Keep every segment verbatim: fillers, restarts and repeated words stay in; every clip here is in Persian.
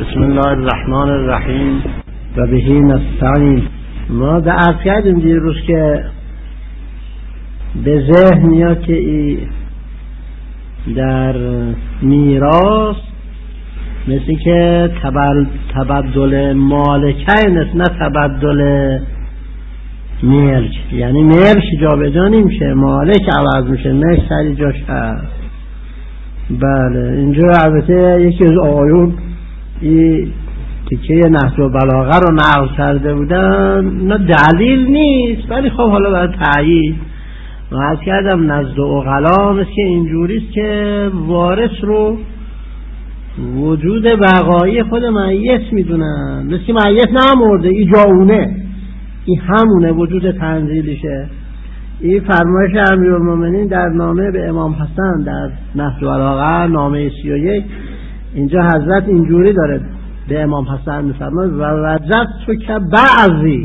بسم الله الرحمن الرحیم و بهی نستعین. ما در عرض کردیم دیروز که به ذهن میاد که ای در میراث مثل که تبدل مالکه نیست، نه تبدل ملک، یعنی ملک جا به جا نمیشه، مالک عوض میشه، ملک سری جاش هست. بله اینجا البته یکی از آیون این تیکه نحو و بلاغه رو نقل کرده بودن، نه دلیل نیست، ولی خب حالا باید تأیید. من عرض کردم نزد عقلا مثل که اینجوریست که وارث رو وجود بقایی خود میت میدونن، مثل که میت نمرده، ای جاونه، ای همونه وجود تنزیلیشه. این فرمایش امیرالمومنین در نامه به امام حسن در نحو و بلاغه نامه سی و یک، اینجا حضرت اینجوری داره به امام حسن میفرماید و وجدت که بعضی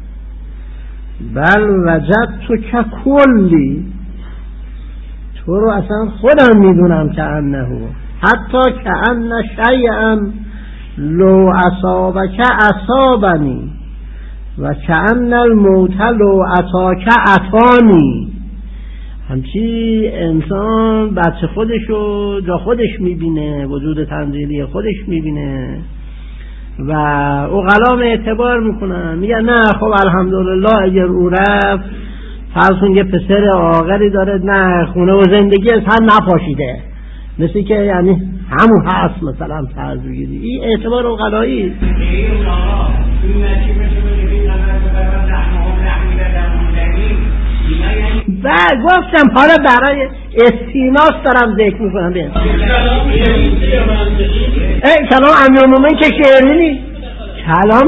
بل وجدت که کلی، تو رو اصلا خودم میدونم که انه حتی که ان شیئا لو اصابک اصابنی و که ان الموت لو اتاک اتانی. همچی انسان بچه خودشو جا خودش میبینه، وجود تنزیلی خودش میبینه و عقلام اعتبار میکنن، میگن نه خب الحمدلله اگر او رفت فرض کن یه پسر عاقلی داره، نه خونه و زندگی از هم نپاشیده، مثل که یعنی همون هست مثلا فرض بگیری. این اعتبار عقلایی. و گفتم حالا برای استیناس دارم ذکر میکنم. بین ای کلام امیرالمومنین که شعری نیست، کلام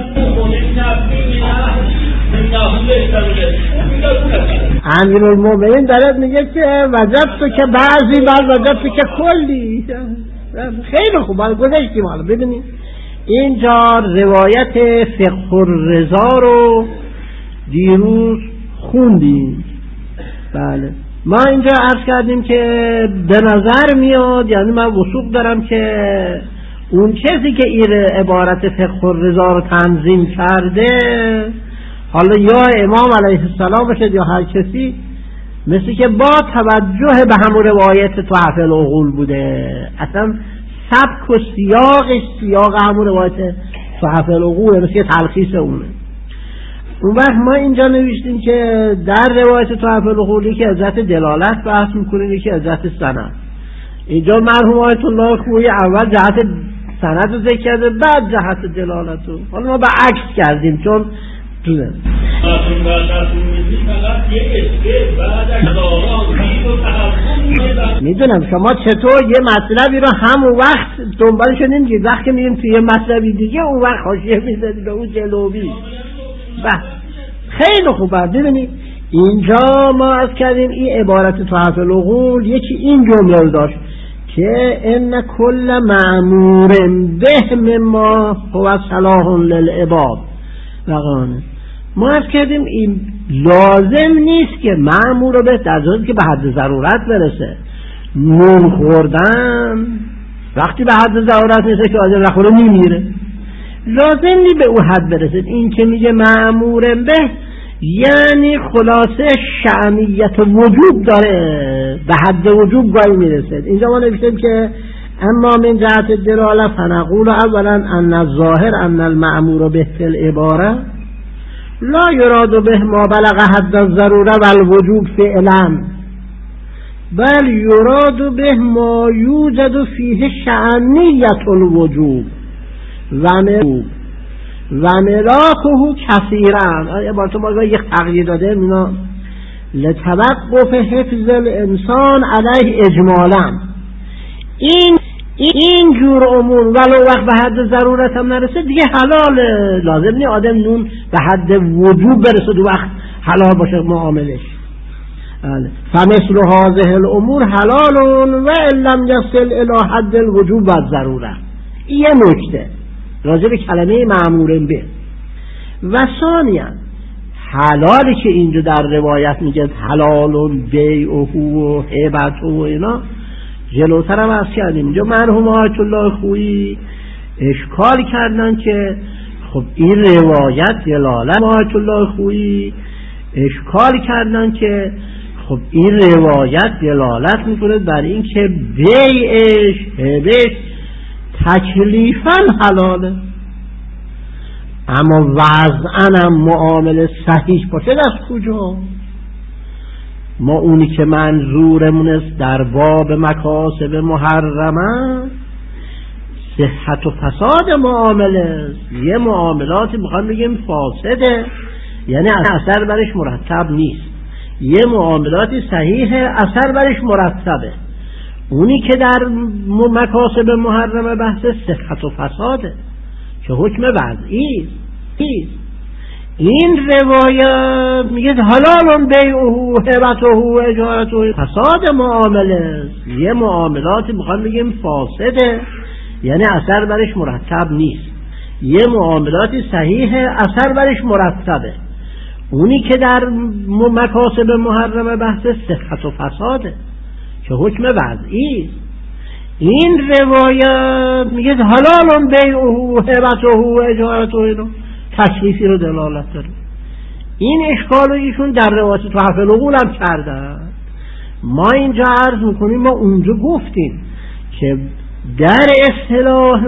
امیرالمومنین دارد میگه که وجدت تو که بعضی بل وجدت تو که کلی. خیلی خوب حالا گذاشتیم. حالا ببینید اینجا روایت فقه الرضا رو دیروز خوندیم. بله ما اینجا عرض کردیم که به نظر میاد، یعنی من وثوق دارم که اون کسی که این عبارت فقه الرضا رو تنظیم کرده، حالا یا امام علیه السلام بشه یا هر کسی، مثل که با توجه به همون روایت تحفه العقول بوده، اصلا سبک و سیاقش سیاق همون روایت تحفه العقول، مثل که تلخیص اونه. اون وقت ما اینجا نوشتیم که در روایت تحفه العقولی که ازت دلالت بحث میکنیم که ازت سند. اینجا مرحوم آیت الله خویی اول جهت سند رو ذکر کرده، بعد جهت دلالت رو. حالا ما به عکس کردیم چون دوزن میدونم شما چطور یه مطلبی رو همون وقت دنبالش نمیگید، وقتی میریم توی یه مطلبی دیگه اون وقت حاشیه میزدید به اون جلوبی. بله خیلی خوبه. ببینید اینجا ما از کردیم این عبارت تحفه العقول یکی این جمله رو داشت که ان کل مأمور به مما هو صلاح للعباد وقانه. ما از کردیم این لازم نیست که مأمور به در صورتی که به حد ضرورت برسه. نون خوردن وقتی به حد ضرورت نیست که آدم نخوره میمیره، لازم نی به اون حد برسید. این که میگه مأمور به یعنی خلاصه شأنیت وجوب داره، به حد وجوب گاهی میرسید. اینجا ما نوشتیم که اما من جهت دلاله فنقول اولا ان الظاهر ان المأمور به فی العباره لا یراد به ما بلغ حد الضروره والوجوب فعلا، بل یراد به ما یوجد فیه شأنیت الوجوب و و ملاکه کثیرا. عبارت ما یک تغییر داده اینا لتوقف حفظ الانسان علیه اجمالا. این این جور امور ولو وقت به حد ضرورت هم نرسه دیگه حلال، لازم نی آدم نون به حد وجوب برسه دو وقت حلال باشه معاملش. فمثل هذه الامور حلال و ان لم یصل الی حد الوجوب و الضروره. این یه نکته راجع به کلمه مأمور به. و ثانیا حلالی که اینجا در روایت میگه حلال بیع و هو و هبت و اینا، جلوتر هم عرض کردیم. اینجا مرحوم آیت الله خویی اشکال کردن که خب این روایت دلالت آیت الله خویی اشکال کردن که خب این روایت دلالت میکنه بر این که بیعش هبش تکلیفاً حلاله، اما وضعاً هم معامله صحیح باشه از کجا؟ ما اونی که منظورمون است در باب مکاسب محرمه صحت و فساد معامله است. یه معاملاتی میخوام بگیم فاسده یعنی اثر برش مرتب نیست، یه معاملاتی صحیحه اثر برش مرتبه. اونی که در مکاسب محرمه بحث صحت و فساده که حکم وضعی است. این روایت میگه حلال بیعه هبته اجارته فساد معامله است. یه معاملاتی میخوام بگیم فاسده یعنی اثر برش مرتب نیست، یه معاملاتی صحیحه اثر برش مرتبه. اونی که در مکاسب محرمه بحث صحت و فساده که حکم وضعی است. این روایت میگه حلال بیعه هبته اجارته تکلیفی رو دلالت داره. این اشکال رو ایشون در روایت تحفه العقول هم کردن. ما اینجا عرض میکنیم ما اونجا گفتیم که در اصطلاح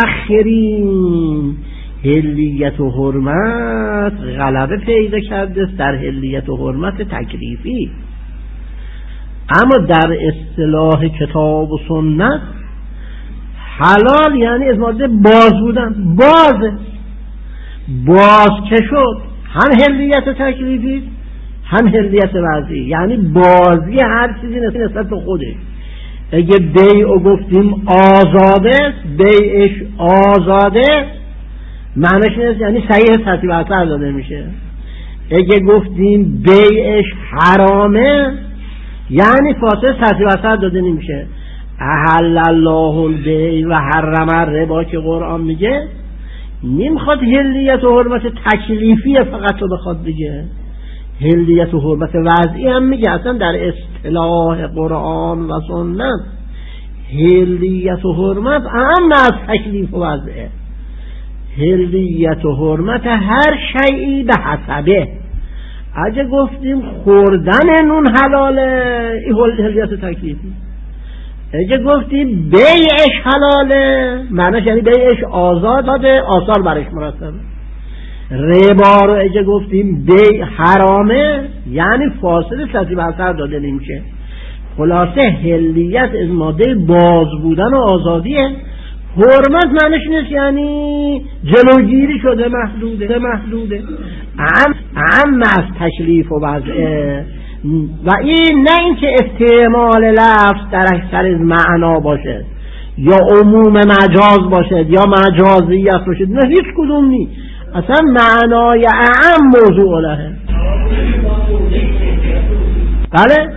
متأخرین حلیت و حرمت غلبه پیدا کرده در حلیت و حرمت تکلیفی، اما در اصطلاح کتاب و سنت حلال یعنی از ماده باز بودن، بازه باز که شد هم حلیت تکلیفی هم حلیت وضعی، یعنی بازی هر چیزی نسبت به خودش. اگه بیع گفتیم آزاده، بیعش آزاده معنیش نیست یعنی صحیح ترتیب اثر داده میشه. اگه گفتیم بیعش حرامه یعنی فاسد ترتیب اثر داده نمیشه. احل الله البیع و حرم الربا که قرآن میگه نمیخواد حلیت و حرمت تکلیفی فقط رو بخواد بگه، حلیت و حرمت وضعی هم میگه. اصلا در اصطلاح قرآن و سنت حلیت و حرمت اهم از تکلیف و وضعه. حلیت و حرمت هر شیئی به حسبه. اگه گفتیم خوردن نون حلاله این حلیت و تکلیفی، اگه گفتیم بیعش حلاله معنیش یعنی بیعش آزاده آثار برش مرتبه. ربا رو اگه گفتیم بیع حرامه یعنی فاسد ترتیب اثر داده نمیشه. خلاصه حلیت از ماده باز بودن و آزادیه. حرمت معنیش نیست یعنی جلوگیری شده، محدوده محدوده ام ام از تکلیف و وضعه. و این نه اینکه استعمال لفظ در اکثر از معنا باشه یا عموم مجاز باشه یا مجازیت باشه، نه هیچ کدوم نیست. اصلا معنای اعم موضوع لهه. بله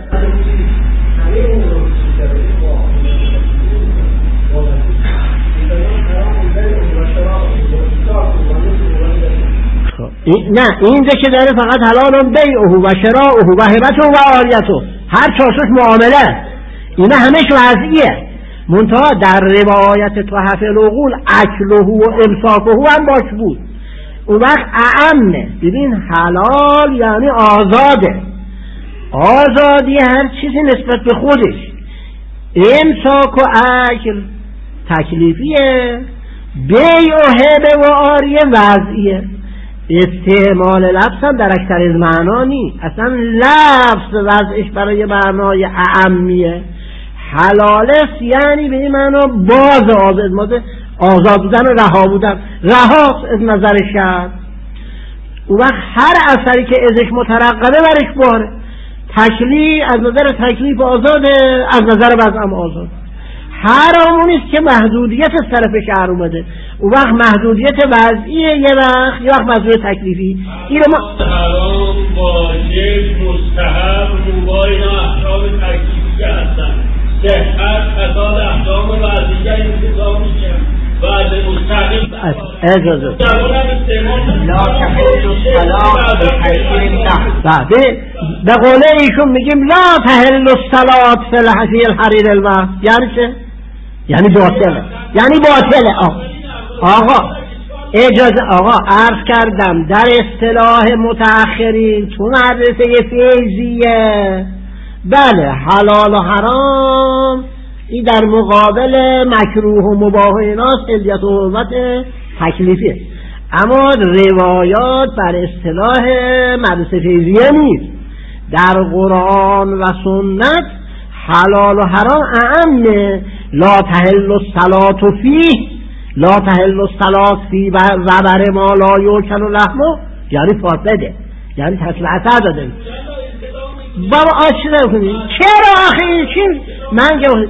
نه اینجا که داره فقط حلال بیعه و شراؤه و هبته و عاریته، هر چاشوش معامله اینا همش وضعیه. منتها در روایت تحفه العقول اکله و امساکه هم باش بود، اون وقت اعمه. ببین حلال یعنی آزاده، آزادی هر چیزی نسبت به خودش. امساک و اکل تکلیفیه، بیع و هبه و عاریه وضعیه. استعمال لفظ هم در اکثر از معنا نیست. اصلا لفظ وضعش برای معنای اعمیه. حلالست یعنی به این معنا باز آزاد آزاد بودن و رها بودن، رهاست از نظر شرع. اون وقت هر اثری که ازش مترقبه برش باره. تکلیف از نظر تکلیف آزاده، از نظر وضع هم آزاد. حرامونیست که محدودیت از طرف شرع اومده. اون وقت محدودیت وضعیه، یه وقت یه وقت محدودیت تکلیفی. این ما حرام، واجب، مستحب، مباح اینا احکام تکلیفی هستن. صحت، فساد احکام وضعیه انتظام میشه. وضع مستقیم اجازه لا تحل الصلاة بحریم نحن. بعد به قوله ایشون میگیم لا تحل الصلاة فی الحریر المحض. یعنی چه؟ یعنی باطله، یعنی باطله. آه آقا اجازه آقا عرض کردم در اصطلاح متأخرین تو مدرسه فیضیه بله حلال و حرام این در مقابل مکروه و مباح ایناست، حلیت و حرمت تکلیفیه. اما روایات بر اصطلاح مدرسه فیضیه نیست. در قرآن و سنت حلال و حرام اعمه. لا تحل الصلاة فیه، لا تحل الصلاة فی و بر ما لا یوکل لحمه، یعنی فاسده، یعنی تسلعه داده. بابا آشنا کنید چرا آخه این چی من گفت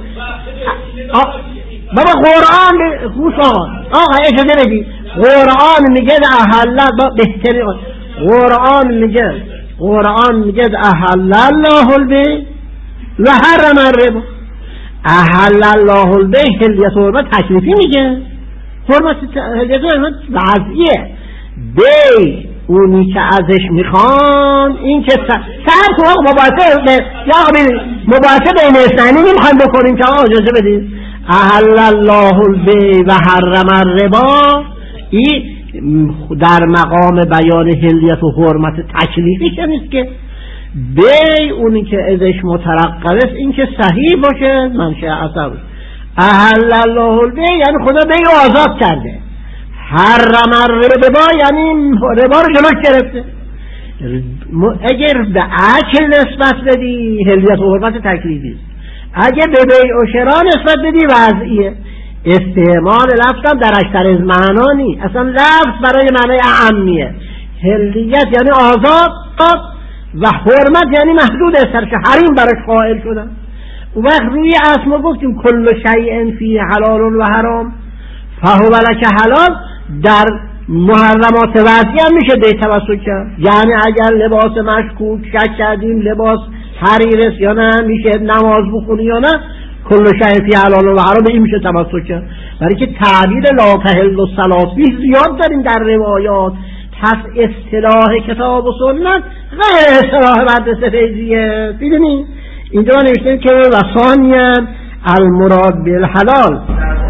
بابا قرآن گوش آقا آقا اجازه بدید قرآن میگه احل بهتری قرآن میگه قرآن میگه احل الله البیع و حرم الربا. احل الله البیع حلیت و حرمت تکلیفی میگه، حرمت حلیت و حرمت وضعیه. بیع اونی که ازش میخوان این که سر تو آقا مباحثه یا آقا ببینید مباحثه بین اثنینی نمیخوایم بکنیم که آقا اجازه بدید. احل الله البیع و حرم الربا این در مقام بیان حلیت و حرمت تکلیفی که نیست که. بیع اونی که ازش مترقب است این که صحیح باشه منشأ اثر. احل الله البیع یعنی خدا بیع آزاد کرده، حرم الربا یعنی ربا رو جلوش گرفته. اگر به اکل نسبت بدی حلیت و حرمت تکلیفی، اگه به بیع و شرا نسبت بدی وضعیه. استعمال لفظ هم در اکثر از معنا نی، اصلا لفظ برای معنای اعمیه. حلیت یعنی آزاد و حرمت یعنی محدود است که حریم براش قائل شدن. و وقت روی اسم گفتیم کل شیء فیه حلال و حرام فهو لک حلال، در محرمات وضعی هم میشه دی توسط کرد. یعنی اگر لباس مشکوک شک کردیم لباس حریرست یا نه، میشه نماز بخونی یا نه، کل شیء فیه حلال و حرام این میشه توسط کرد. برای که تعبیر لا تحل الصلاة فیه زیاد داریم در روایات. پس اصطلاح کتاب و سنت غیر اصطلاح مدرسه فیضیه. ببینید اینجا نوشته که وثانیاً المراد بالحلال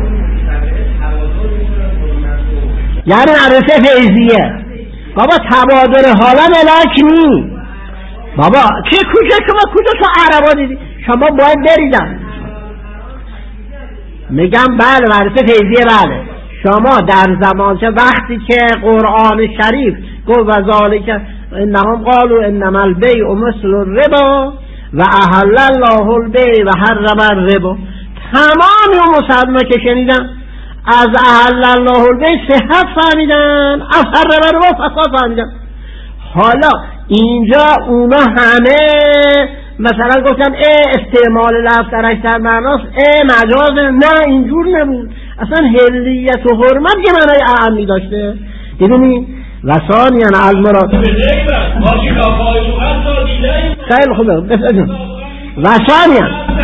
یعنی مدرسه فیضیه. بابا تبادل حالا ملاک نی بابا چه کجا شما کجا تو عربا دیدی شما باید بریدن. میگم بله مدرسه فیضیه بله. شما در زمان چه وقتی که قرآن شریف گفت و ذالک انهم قالوا انما البیع مثل الربا و احل الله البیع و حرم الربا، تمام اون مسلمان که شنیدن از احل الله البیع صحت فهمیدن، از حرم الربا فساد فهمیدن. حالا اینجا اونا همه مثلا گفتن ای استعمال لفظ در اکثر معناست ای مجاز، نه اینجور نبود. اصلا حلیت و حرمت یه معنای اعمی داشته. دیدونی وثانیاً المراد خیلی خوبه بفرمایید. وثانیاً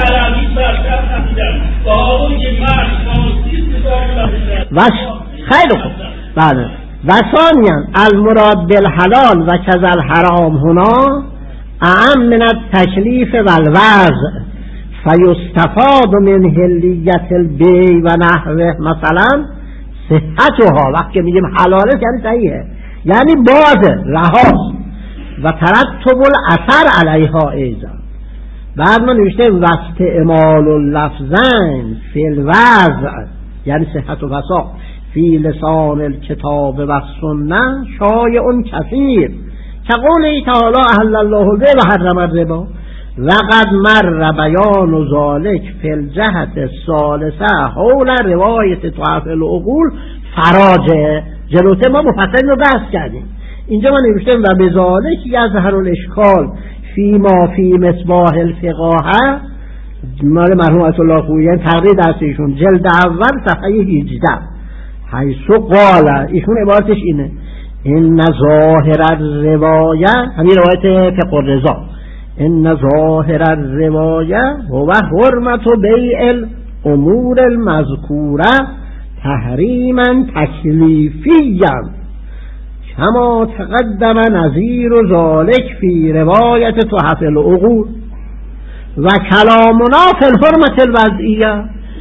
وث خیلی خوب بله. وثانیاً المراد بالحلال و کذا الحرام هنا اعم من التکلیف و الوضع فیستفاد من حلیت البیع و نحوه مثلا صحتها. وقتی میگیم حلاله یعنی صحیحه، یعنی بازه رهاست و ترتب الاثر علیها ایضا. بعد ما نوشته و استعمال اللفظین فی الوضع یعنی صحت و وساق فی لسان الکتاب و السنه شایع کثیر كقوله تعالى احل الله البيع و حرم الربا وقد مر بیان ذلك فی الجهت الثالثه حول روایت طرف العقول فراجه. جلوته ما مفصل رو بحث کردیم. اینجا ما نوشتیم و بذالک یظهر الاشکال فی ما فی مصباح الفقاهه مال مرحوم آیت الله خویی تقریر درسشون جلد اول صفحه هجده حیث قال ایشون عبارتش اینه ان ظاهر الروایه همین روایت فقه الرضا ان ظاهر الروایه هو حرمت بیع الامور المذکوره تحریما تکلیفیا کما تقدم نظیر ذلك فی روایت تحف العقول و کلامنا فی الحرمت الوضعیه.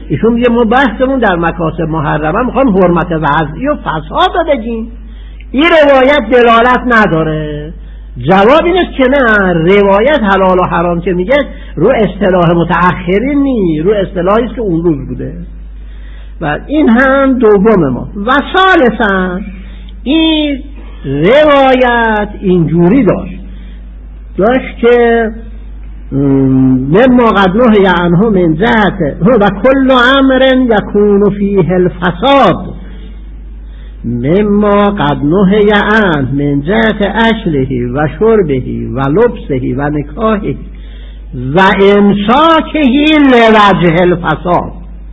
ایشون میگه ما بحثمون در مکاسب محرمه میخوام حرمت وضعی و فساد رو بگیم، این روایت دلالت نداره. جواب این است که نه، روایت حلال و حرام که میگه رو اصطلاح متأخرین نی، رو اصطلاحی است که اون روز بوده. و این هم دوم ما. و ثالثاً این روایت اینجوری داشت داشت که مما قد نهی عنه من جهت و کل امر یکون فیه الفساد مما قد نهی عنه من جهت اکله و شربه و لبسه و نکاحه و امساکه لوجه الفساد.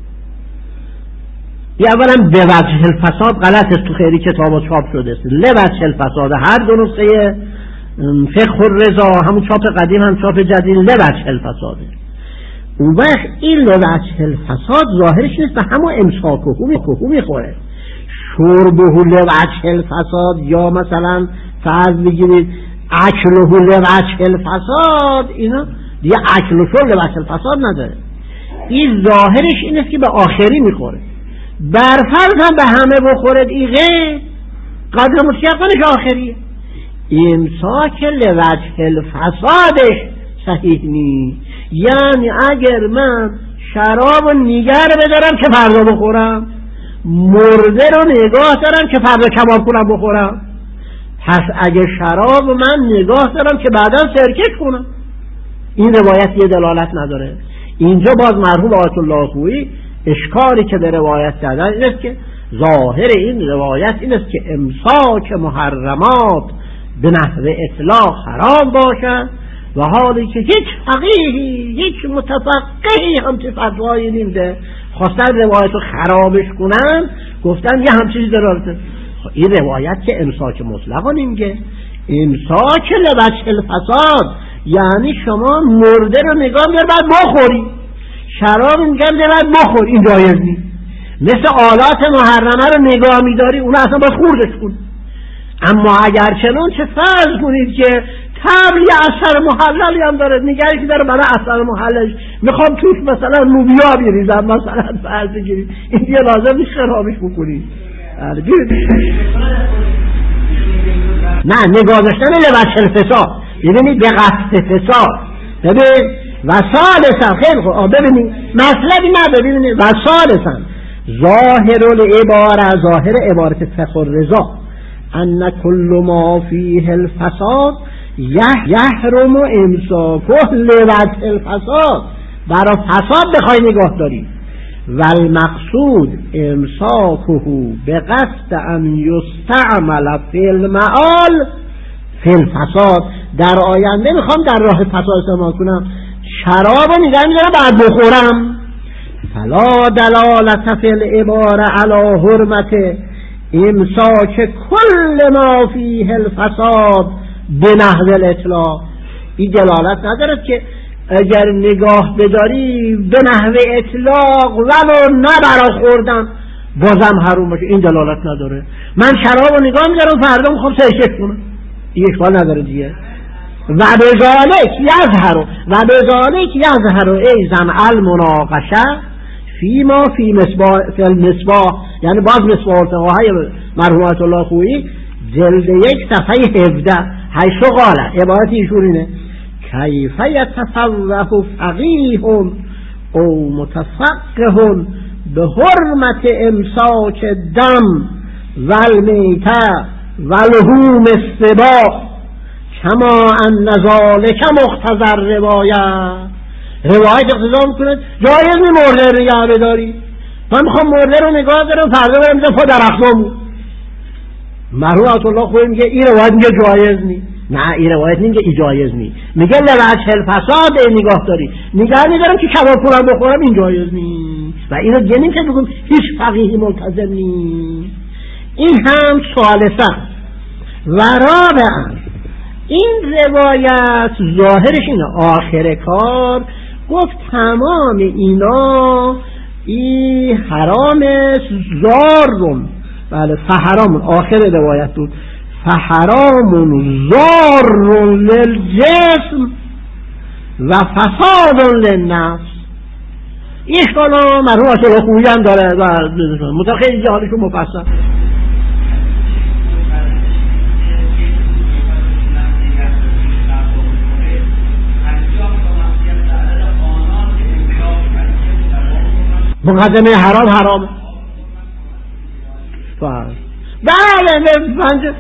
یه اولا به وجه الفساد غلط است، تو خیلی کتابا چاپ شده است لوجه الفساد. هر دو نسخه فقه الرضا، همون چاپ قدیم هم چاپ جدید، لوجه الفساده. اون وقت این لوجه الفساد ظاهرش نیست به همون امساکه میخوره. شربه لوجه الفساد یا مثلا فرض بگیرید اکله لوجه الفساد، اینا دیگه اکل و شرب لوجه الفساد نداره. این ظاهرش این است که به آخری میخوره. برفرض هم به همه بخورد ایغه قدر مشیقانش آخریه. امساک لوجه الفسادش صحیح نی. یعنی اگر من شراب نگر بدارم که فردا بخورم، مرده رو نگاه دارم که فردا کباب کنم بخورم، پس اگر شراب من نگاه دارم که بعدا سرکش کنم، این روایت یه دلالت نداره. اینجا باز مرحوم آیت الله خویی اشکالی که به روایت کردن این است که ظاهر این روایت این است که امساک محرمات به نحو اطلاق حرام باشد، و حالی که هیچ فقیهی هیچ متفقهی همچه فتوایی نمیده، خواستن روایت رو خرابش کنن، گفتن یه همچیزی داره. این روایت که امساک مطلقا نمیگه، امساک لوجه الفساد یعنی شما مرده رو نگاه می‌داری بعد بخوری، شراب میگم بعد بخور، این جایز نیست. مثل آلات محرمه رو نگاه می‌داری اون اصلا باید خوردش کن. اما اگر چنان چه فرض کنید که تبل یه اثر محللی هم داره، نگهی که داره برای اثر محلش میخوام توش مثلا لوبیا بریزم مثلا فرض بگیرید، این دیگه لازم نیست خرابش بکنید. نه، نگاه داشتن لوجه الفساد، ببینید به قصد فساد. ببین و ثالثا خیلی خوب ببینید مطلبی نه، ببینید و ثالثا ظاهر العباره، ظاهر عبارت فقه الرضا ان کل ما فیه الفساد یحرم امساکه لوجه الفساد. برای فساد بخوای نگاه داری و المقصود امساکه به قصد ان یستعمل فی المعال فی الفساد. در آینده میخوام در راه فساد استعمال کنم، شراب رو نگه میدارم بعد بخورم. فلا دلالت فی العباره علی حرمت امساک کل ما فیه الفساد به نحو الاطلاق. این دلالت ندارد که اگر نگاه بداری به نحو اطلاق ولو نه برا خوردن بازم حروم باشه، این دلالت نداره. من شراب رو نگاه میدارم فردا میخوام سرکش کنم، این اشکال نداره دیگه. و به ذالک یظهر و به ذالک یظهر ایضا المناقشه فی ما فی مصباح فی المصباح، یعنی باز مصباح الفقهای مرحوم آیت الله خویی جلد یک صفحه هفده حیث قال، عبارت ایشون اینه: کیف یتصرف فقیه او متفقه به حرمت امساک دم و المیته و لحوم السباع کما ان ذلک مقتضی الروایت. روایت اقتضا میکنه جایز نی مرده رو نگاه بداری. من میخوام مرده رو نگاه دارم فردا برم میزم پا درختامو. مرحوم آیت الله خویی میگه این روایت میگه جایز نی. نه، این روایت نمیگه ای جایز نی، میگه لوجه الفساد نگاه داری. نگاه میدارم که کباب کنم بخورم، این جایز نی. و اینو دیگه نمیشه بگم هیچ فقیهی ملتزم نی. این هم ثالثا و رابعا این روایت ظاهرش اینه، آخر کار گفت تمام اینا ای حرام زارم. بله فحرام آخر روایت بود، فحرام زار للجسم و فساد للنفس. این اشکال ها مرحوم آشرا خویی هم داره و مطمئن خیلی جهالشون مفصل. مقدمه حرام حرام بله بله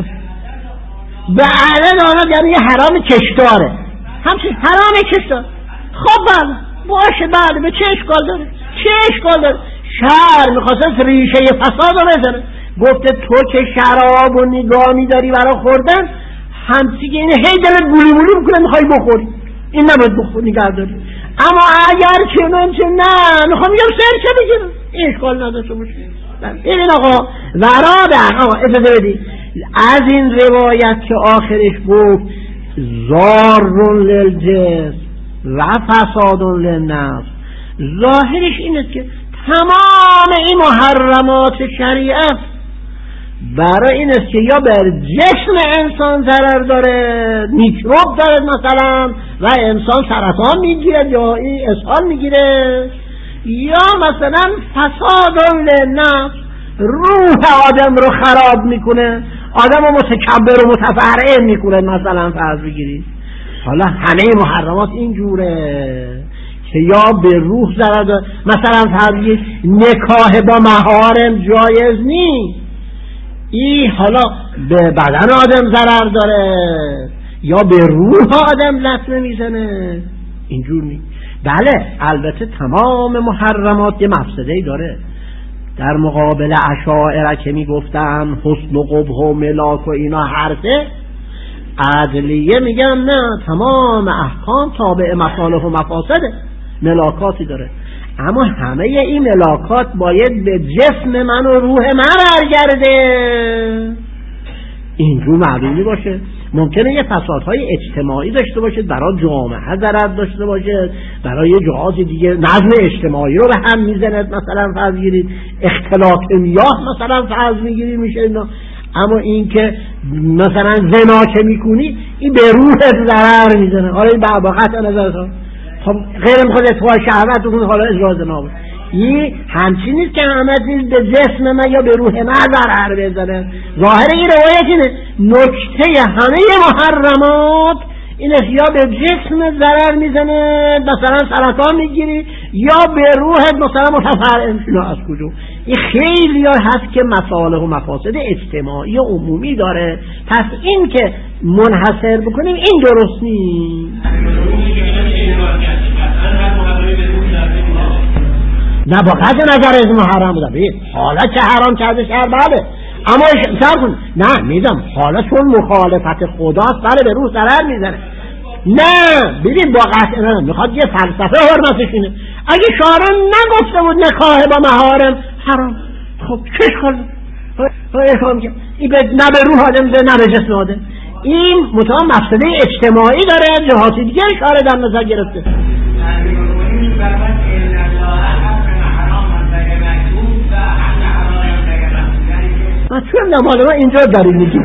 بله دانا یعنی یه حرام کشداره همچنین حرام کشدار. خب بله باشه بله به چه اشکال داره چه اشکال داره؟ شهر میخواست ریشه فساد رو بزنه، گفته تو که شراب و نگاه میداری برای خوردن همچی که اینه هی دلت گولی گولی میکنه میخوای بخوری، این نباید بخوری نگه داری. اما اگر چه من چه نه میخوام یه سرچه بگیرم این اشکال نداشته باشه. این آقا ورادن آقا اجازه بدی از این روایت که آخرش گفت ضار للجسم و فساد للنفس، ظاهرش اینه که تمام این محرمات شریعت برای این است که یا بر جسم انسان ضرر داره، میکروب داره مثلا و انسان سرطان میگیره یا این اسهال میگیره، یا مثلا فساد للنفس روح آدم رو خراب میکنه، آدم رو متکبر و متفرعن میکنه مثلا فرض بگیرید. حالا همه محرمات اینجوره که یا به روح ضرر داره، مثلا فرض بگیرید نکاح با محارم جایز نیست، این حالا به بدن آدم ضرر داره یا به روح آدم لطمه میزنه، اینجور نیست. بله البته تمام محرمات یه مفسده‌ای داره. در مقابل اشاعره که میگفتن حسن و قبح و ملاک و اینا حرفه، عدلیه میگن نه تمام احکام تابع مصالح و مفاسده، ملاکاتی داره، اما همه این ملاکات باید به جسم من و روح من برگرده، اینجور معلومی باشه. ممکنه یه فسادهای اجتماعی داشته باشه، برای جامعه ضرر داشته باشه، برای جهاز دیگه نظم اجتماعی رو به هم میزنه، مثلا فرض بگیرید اختلاط میاه مثلا فرض میگیرید میشه اینا. اما این که مثلا زنا که میکنی این به روح ضرر میزنه، حالا این با قطع نظر خب غیر میخواد اتفاق شهوت بکنه، حالا اجرا زنا باشه، این همچین نیست که همه چیز به جسم من یا به روح من ضرر بزنه. ظاهر این روایت اینه نکته همه محرمات اینه یا به جسم ضرر میزنه مثلا سرطان میگیری یا به روحت مثلا متفرعن شده. از کجا؟ این خیلی ها هست که مصالح و مفاسد اجتماعی و عمومی داره، پس این که منحصر بکنیم این درست نیست. نه با قطع نظر از محرم بوده بید حالا چه حرام کرده شهر بله، اما اشتر کن نه میدم حالا چون مخالفت خداست بله به روح ضرر میزنه. نه ببین با قطع نظر میخواد یه فلسفه حرمتش اینه، اگه شارع نگفته بود نکاح با محارم حرام، خب چش کنه این نه به روح آدم ده نه به جسم آدم، این مطمئن مفسده اجتماعی داره، جهاتی دیگه شارع در نظر گرفته. من چون نماله ما اینجا داریم میگیم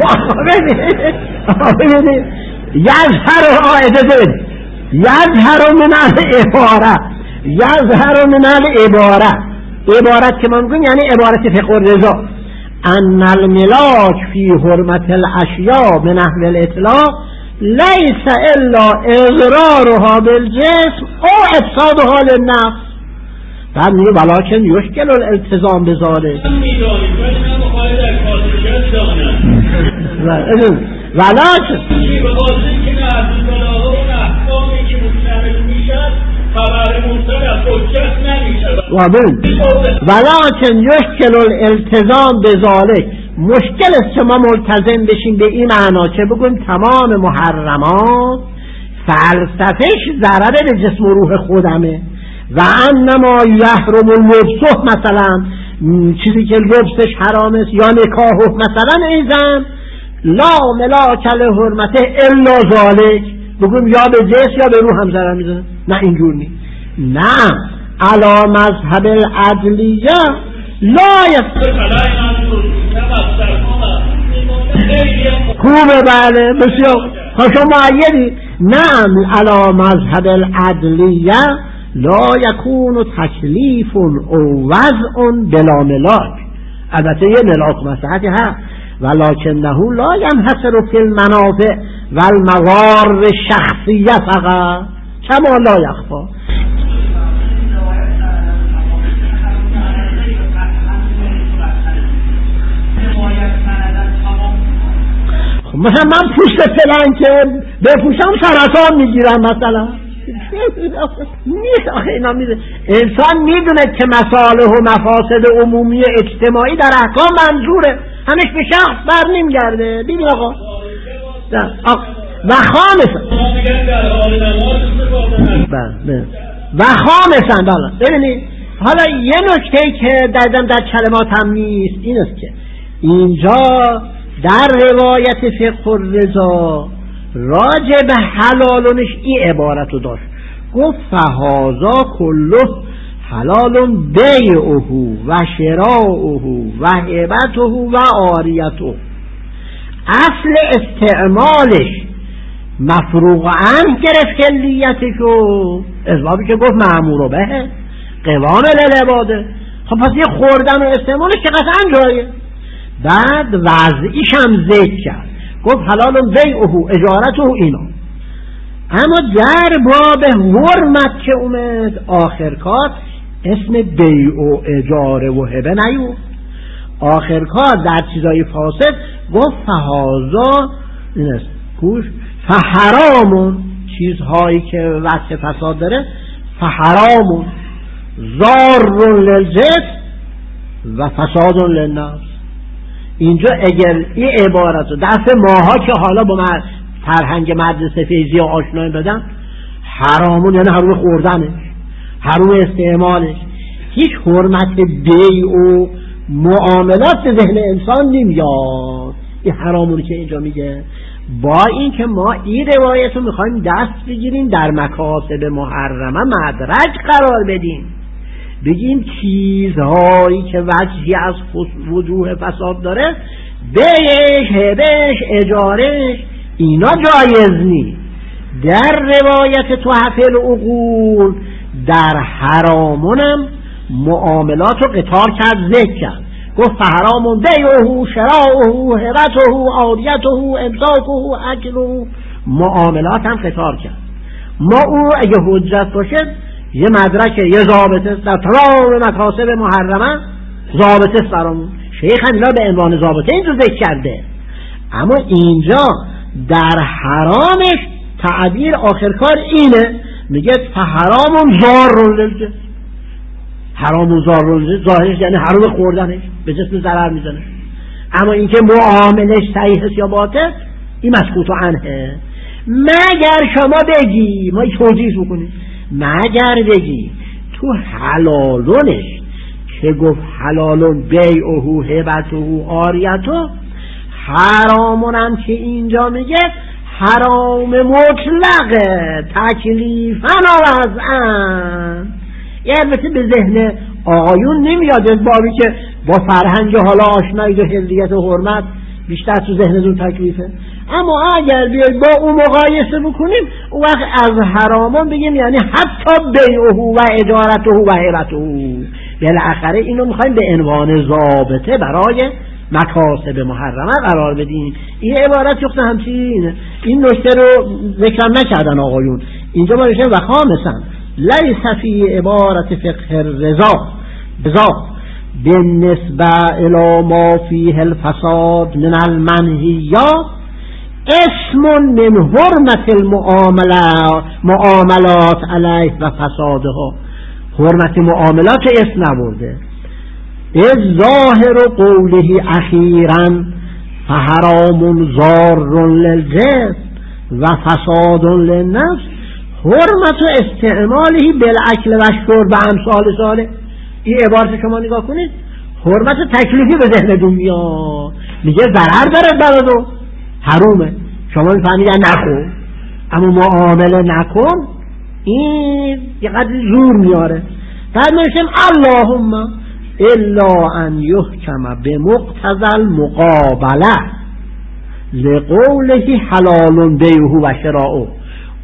ببینید یظهر اجازه یظهر من العبارة یظهر من العبارة عبارت که من میگم یعنی عبارت فقه الرضا ان الملاک فی حرمت الاشیاء من نحو الاطلاق لیس الا اضرارها بالجسم او افسادها للنفس. بعد میگه ولکن یشکل الالتزام بذالک ولکن ولکن یشکل الالتزام بذالک، مشکل است که ما ملتزم بشیم به این معنا که بگویم تمام محرمات فلسفهش ضرر به جسم و روح خودمه و انما یحرم اللبس مثلا چیزی که لبسش حرام است یا نکاح مثلا ایزن لا ملاک لحرمته الا ذالک، بگویم یا به جسم یا به روح هم ضرر میزنه. نه اینجور نیست، نه علی مذهب العدلیه لا یست خوبه بله بسیار خوشا معیدی. نه علی مذهب العدلیه لا یکون تکلیف او وضع بلا ملاک. البته یه ملاک مساحتی هست، ولکنه لا ینحصر فی المنافع و المضار شخصیه فقط کما لا یخفا. مثلا من پوست فلان که بپوشم سرطان میگیرم مثلا نیست. آخه اینا میده انسان میدونه که مصالح و مفاسد عمومی اجتماعی در احکام منظوره، همش به شخص بر نمیگرده. ببین آقا و خامسا و خامسا بالا ببینید حالا یه نکته که در در کلمات هم نیست این است که اینجا در روایت فقه الرضا راجع به حلالونش این عبارتو داشت، گفت فهازا کله حلال بیعه و شراؤه و هبته و عاریته. اصل استعمالش مفروغ عنه گرفت کلیتشو، اسبابی که گفت معمور به قوام للعباده. خب پس یه خوردن و استعمالش که قطعا جایه. بعد وضعیش هم ذکر کرد، گفت حلال بیعه اجارته اینا. اما در باب حرمت که اومد آخر کار اسم بیع و اجاره و هبه نیو. آخر کار در چیزای فاسد گفت فهازا این است گوش فحرامون، چیزهایی که وصف فساد داره فحرامون ضار للجسم و فساد للنفس. اینجا اگر این عبارت رو دست ماها که حالا با فرهنگ مدرسه فیضی آشنایی بدن، حرامون یعنی حرام خوردنش، حرام استعمالش، هیچ حرمت بیع و معاملات به ذهن انسان نمیاد. این حرامونی که اینجا میگه با این که ما این روایت رو میخوایم دست بگیریم در مکاسب محرمه مدرج قرار بدیم، بگیم چیزهایی که وجهی از وجوه فساد داره بیعش، هبش، اجارش اینا جایز نیست. در روایت تحفه العقول در حرامونم معاملات رو قطار کرد، ذکر کرد، گفت فحرامون بیعه شراؤه هبته عاریته امساکه اکله. معاملات هم قطار کرد. ما او اگه حجت باشه یه مدرک یه ضابطه در تمام مکاسب محرمه ضابطه برامون. شیخ هم اینا به عنوان ضابطه اینجا ذکر کرده، اما اینجا در حرامش تعبیر آخر کار اینه، میگه فحرامون ضار للجسم. حرامون ضار للجسم ظاهرش یعنی حرام خوردنش، به جسم ضرر میزنه. اما اینکه معاملش صحیح است یا باطل این مسکوت عنه. مگر شما بگی، ما توضیح بکنیم، مگر بگی تو حلالونش که گفت حلالون بیعه هبته عاریته، حرامون هم که اینجا میگه حرام مطلقه تکلیفاً و وضعاً. یه البته به ذهن آقایون نمیاد بابی که با فرهنگ حالا آشنایی و حلیت و حرمت بیشتر تو ذهنتون تکلیفه، اما اگر بیاید با اون مقایسه بکنیم اون وقت از حرامان بگیم یعنی حتی بیعه و اجارته و هبته. بالاخره اینو میخوایم به عنوان ضابطه برای مکاسب محرمه قرار بدیم. این عبارت یخته همچین این نکته رو ذکر نکردن آقایون. اینجا ما نشیم و خامسن لیس فی عبارت فقه الرضا بذا بالنسبه الى ما فیه الفساد من المنهیات اسم من حرمت المعاملات معاملات علیه و فسادها. حرمت معاملات اسم نبرده. از ظاهر قوله اخیرا فحرام ضار للجسم و فساد للنفس حرمت استعماله بالاکل و الشرب و امثال ساله. این عبارت شما نگاه کنید، حرمت تکلیفی به ذهنتون میاد، میگه ضرر داره برادو حرومه، شما میفهمید نخور، اما معامله نکن، این یه قدر زور میاره. بعد میشیم اللهم الا ان یحکم بمقتضی المقابله لقوله حلال بیعه و شراؤه.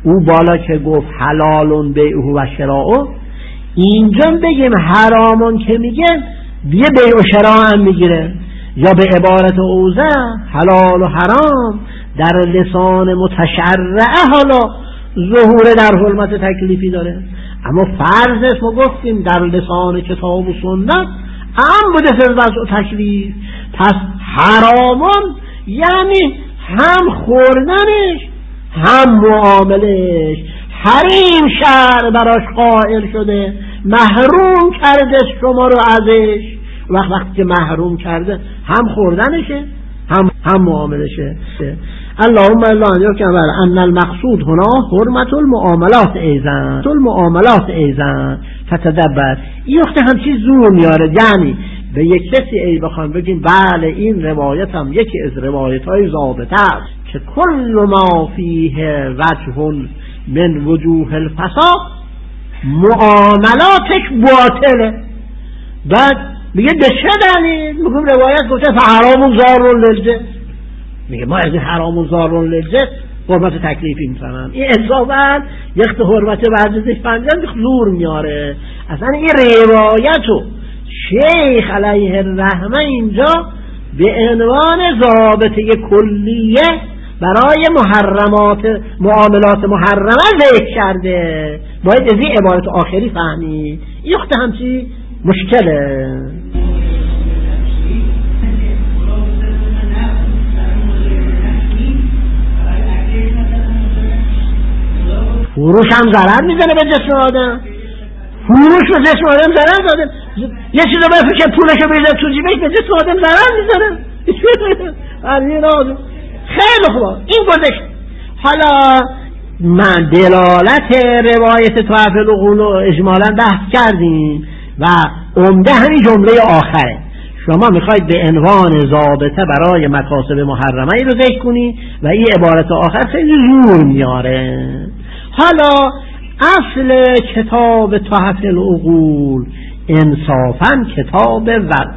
او بالا که گفت حلالون بیعه و شراء، اینجا بگیم حرامون که میگه بیه بیع و شراء هم میگیره، یا به عبارت اوزه حلال و حرام در لسان متشرعه حالا ظهور در حرمت تکلیفی داره، اما فرضش ما گفتیم در لسان کتاب و سنت هم بوده فی الوضع و تکلیف. پس حرامون یعنی هم خوردنش هم معاملش. حریم شرع براش قائل شده، محروم کرده شما رو ازش. وقت وقتی که محروم کرده هم خوردنشه هم هم معاملشه. اللهم الا ان یکمل ان المقصود هنا حرمت المعاملات ایزن المعاملات ایزن فتدبر. این وقت همچی زور میاره، یعنی به یک کسی ای بخوام بگیم بله این روایت هم یکی از روایت های ضابطه است که کل ما فیه وجه من وجوه الفساد معاملاتش باطله. بعد میگه به چه دلیل؟ میگم روایت گفته فحرام ضار للجه، میگه ما از حرام و ضار للجه حرمت تکلیفی میفهمم. این اضافه یخت حرمت ورزش پنجم زور میاره. اصلا این روایتو شیخ علیه الرحمه اینجا به عنوان ضابطه کلیه برای محرمات معاملات محرمه ذکر کرده. باید از این عبارت آخری فهمید. این وقت همچی مشکله. فروش هم ضرر میزنه به جسم آدم، فروش به جسم آدم ضرر داده. یه چیز رو بفرشه پولشو بریزه تو جیبش به جسم آدم ضرر میزنه. خیلی خوبه این گذشت. حالا من دلالت روایت طرف العقول رو اجمالا بحث کردیم و عمده همین جمله آخره. شما میخواید به عنوان ضابطه برای مکاسب محرمه ای رو ذکر کنی و این عبارت آخر خیلی زور میاره. حالا اصل کتاب تحف العقول انصافاً کتاب ود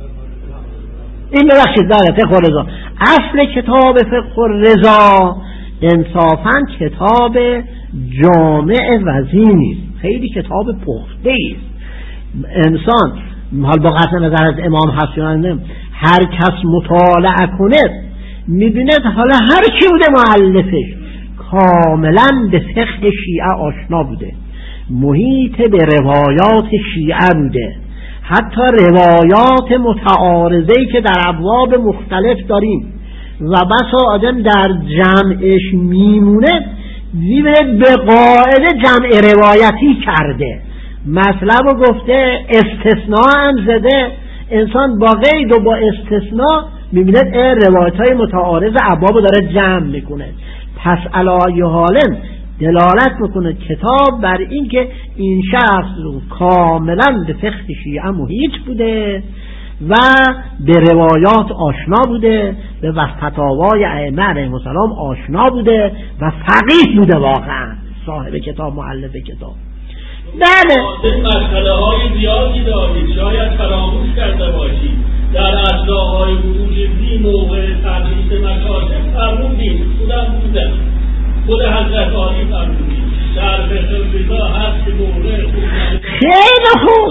این ببخشید داره فقه الرضا. اصل کتاب فقه الرضا انصافاً کتاب جامع وزینی، خیلی کتاب پخته است. انسان حال با قطع نظر از امام حسن هر کس مطالعه کنه میبیند حالا هر کی بوده مؤلفش کاملا به فقه شیعه آشنا بوده، محیط به روایات شیعه بوده، حتی روایات متعارضه‌ای که در ابواب مختلف داریم و بسا آدم در جمعش میمونه میبیند به قاعده جمع روایتی کرده، مطلب رو گفته استثناء هم زده. انسان با قید و با استثناء میبیند روایت های متعارض ابواب داره جمع میکنه. پس علای حالن دلالت میکنه کتاب بر این که این شخص کاملا به فقه شیعه محیط بوده و به روایات آشنا بوده، به فتاوای ائمه علیهم السلام آشنا بوده و فقیه بوده واقعا صاحب کتاب مؤلف کتاب. بله مسئله های زیادی دارید شاید فراموش کرده باشید. در اصلاحهای وجودی موقع تدریس مکاتب فرمودید، خودم بودم، خود حضرت عالی فرمودید در فقه الرضا هست که موقع خیلی خوب.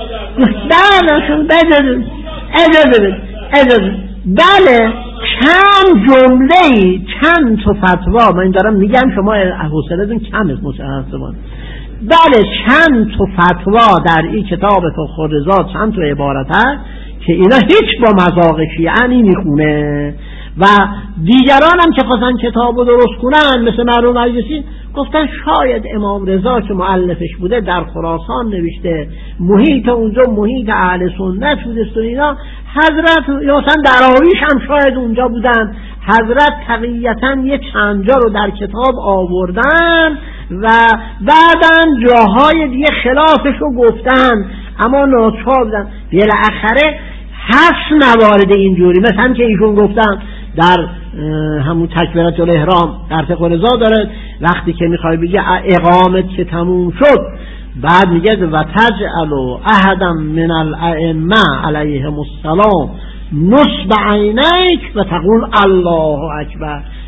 بله اجازه اجازه اجازه بله چند جمله چند تا فتوا من دارم میگم شما حوصله‌تون کم است متأسفانه. بله چند تا فتوا در این کتاب فقه الرضا چند تا عبارت هست که اینا هیچ با مذاق شیعه نمیخونه و دیگران هم که خواستن کتابو درست کنن مثل مرحوم مجلسی گفتن شاید امام رضا که مؤلفش بوده در خراسان نوشته، محیط اونجا محیط اهل سنت بوده و اینا. حضرت یا مثلا دراویش هم شاید اونجا بودن، حضرت تقییتا یه چند جا رو در کتاب آوردن و بعدن جاهای دیگه خلافش رو گفتن اما ناچار بودن. بالاخره هست موارد اینجوری مثل هم که ایشون گفتن در همون تکبیرات الاحرام در فقه الرضا داره وقتی که میخوای بگه اقامت که تموم شد بعد میگه و تجعل احدا من الائمه علیهم السلام نصب عینیک و تقول الله اکبر،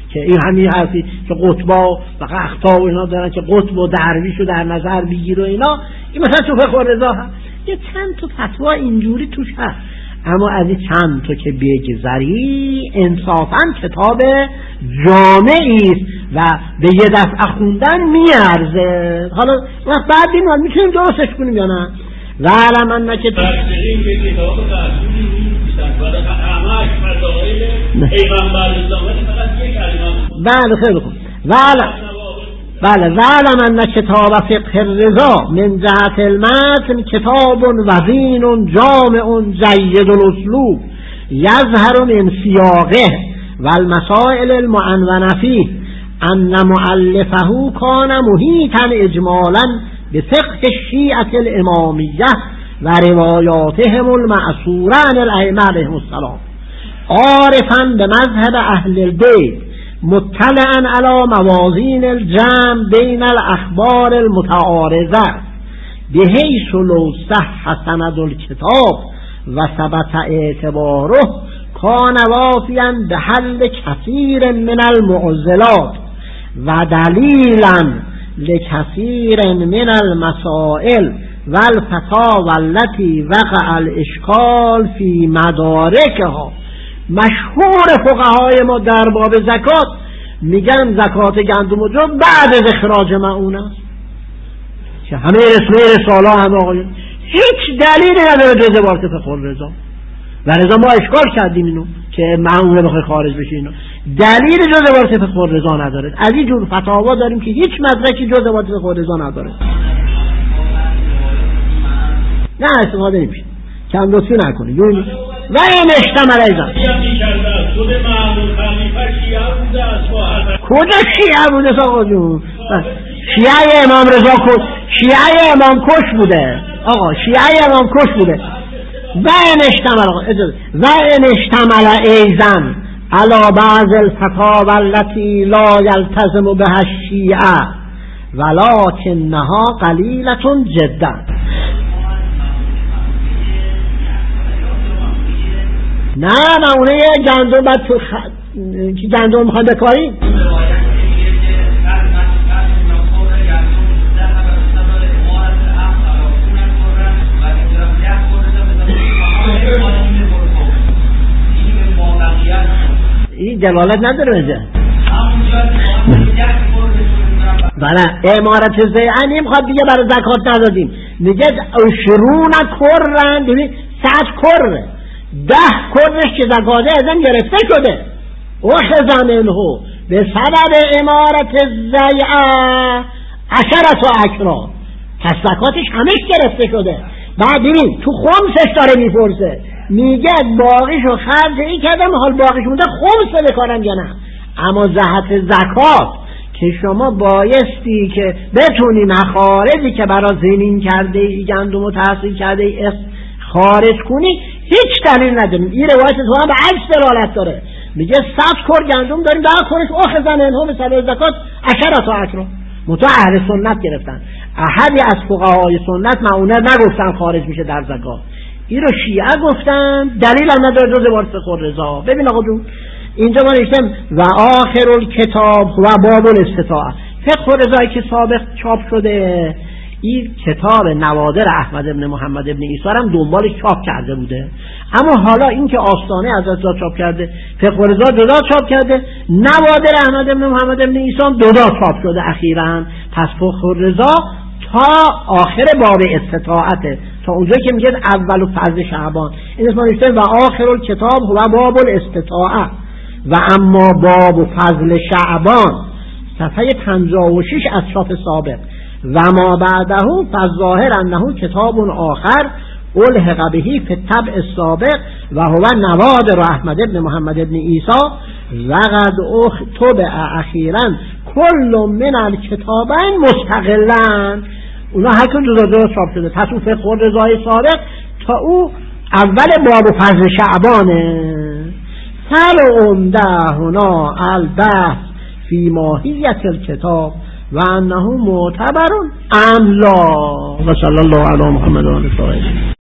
که این همین حرفی که قطبا و قحطا و اینا دارن که قطب و درویش رو در نظر بگیر و اینا، این مثلا تو فقه الرضا هست. یه چند تا فتوا اینجوری توش هست، اما از این چند تا که بگذری انصافاً کتاب جامعی است و به یه دفعه خوندن میارزه. حالا وقت بعد این حال میتونیم درستش کنیم یا نه؟ و علم انک کتاب ترسولی نیستن ولی همه‌اش مسائل پیغمبر اسلام فقط یک کلمه. بله خیلی خوب. و علم بله و علم ان کتاب فقه الرضا من جهت المتن کتاب وزین جامع جید الاسلوب یظهر من سیاقه و المسائل المعنونه فیه ان مؤلفه کان محیطا اجمالا بفقه الشیعة الامامیه و روایاتهم المأثوره عن الائمه علیهم السلام عارفا بمذهب اهل البیت مطلعا على موازین الجمع بین الاخبار المتعارضه بحیث لو صح سند الکتاب و ثبت اعتباره کان وافیا بحل کثیر من المعضلات و دلیلا لکثیر من المسائل و الفتاوی التي وقع الاشکال فی مدارکها. مشهور فقهای ما در باب زکات میگن زکات گندم و جو بعد از اخراج معون است که همه رسمه رساله هم آقایون هیچ دلیلی نداره جز عبارت فقه الرضا و رضا ما اشکال کردیم اینو که معونه بخواه خارج بشه اینو دلیل جز عبارت فقه الرضا نداره. از این جور فتاوا داریم که هیچ مدرکی جز عبارت فقه الرضا نداره. نه استفاده نمیشه کم لطفی نکنه یونی و این اشتمال ایزان کجا شیعه بوده ساقا جون؟ شیعه امام رضا کش شیعه امام کش بوده آقا شیعه امام کش بوده. و این اشتمال و این اشتمال ایزان علا بعض الفتاوی التي لا يلتزم بها الشیعه ولكنها قلیلة جدا. نه معونه گندم بعد تو خ... که گندم میخواد بکاری این دلالت نداره اینجا. بله امارت زیعنی میخواد دیگه برای زکات ندادیم میگه اشرون کرن ببین صد کره ده کرش که زکاته ازم گرفته شده اخذ منه به سبب امارت زیعه عشرت و اکرا پس زکاتش همش گرفته شده. بعد ببین تو خمسش داره میپرسه میگه باقیشو خرج ای کردم حال باقیش مونده خمسه بکارم یا نه. اما جهت زکات که شما بایستی که بتونی مخارجی که برای زمین کرده ای گندم و تحصیل کرده ای خارج کنی هیچ دلیل نداریم. این روایت تو هم به عکس دلالت داره میگه صد کر گندم داریم ده کرش اخذن انها به سبب زکات عشرت و اکرا. متو اهل سنت گرفتن احدی از فقهای سنت معونه نگفتن خارج میشه در زکات. این رو شیعه گفتن دلیل هم نداره جز عبارت فقه الرضا. ببین آقا جون اینجا ما نوشتم و آخر الکتاب و باب الاستطاعه فقه الرضایی که سابق چاپ شده این کتاب نوادر احمد ابن محمد ابن عیسی هم دنبالش چاپ کرده بوده. اما حالا این که آستانه حضرت رضا چاپ کرده فقه الرضا جدا چاپ کرده نوادر احمد ابن محمد ابن عیسی هم جدا چاپ شده اخیراً. پس فقه الرضا تا آخر باب استطاعته تا اونجا که میگه اول فضل شعبان این اسم نوشته و آخر الکتاب و باب الاستطاعه و اما باب فضل شعبان صفحه پنجاه و شش از چاپ سابق و ما بعده فظاهر انه کتاب آخر الحق بهی فی الطبع السابق و هو نوادر احمد ابن محمد ابن عیسی و قد طبع اخیرا کل من الکتابین مستقلن. اونا هر کدوم جدا جدا چاپ شده. پس اون فقه الرضای سابق تا او اول باب فضل شعبانه. فل عمده هنا البحث فی ماهیت الکتاب و انه معتبر ام لا. و صلی الله علی محمد و آله